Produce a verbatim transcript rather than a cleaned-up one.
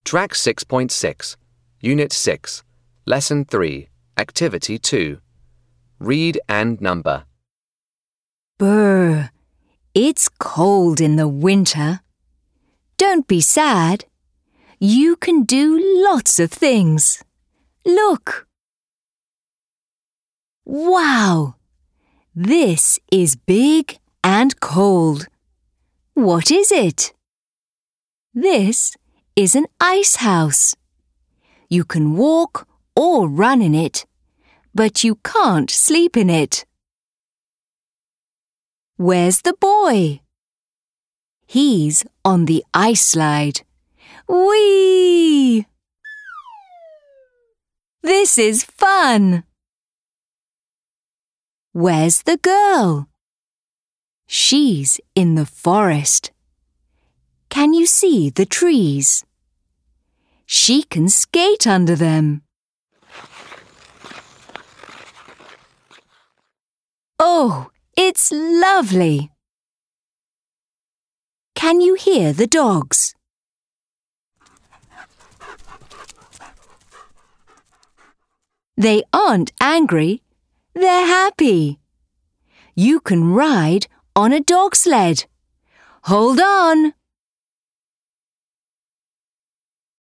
Track six point six, Unit six, Lesson three, Activity two. Read and number. Brr, it's cold in the winter. Don't be sad. You can do lots of things. Look. Wow! This is big and cold. What is it? This is an ice house. You can walk or run in it, but you can't sleep in it. Where's the boy? He's on the ice slide. Whee! This is fun! Where's the girl? She's in the forest. Can you see the trees? She can skate under them. Oh, it's lovely! Can you hear the dogs? They aren't angry, they're happy. You can ride on a dog sled. Hold on!